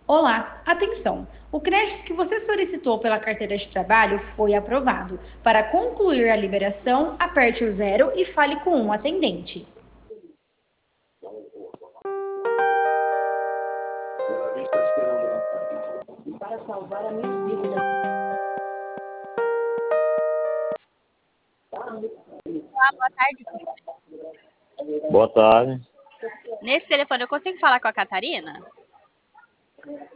Olá, atenção! O crédito que você solicitou pela carteira de trabalho foi aprovado. Para concluir a liberação, aperte o zero e fale com um atendente. Para salvar a minha vida. Olá, boa tarde. Boa tarde. Nesse telefone eu consigo falar com a Catarina?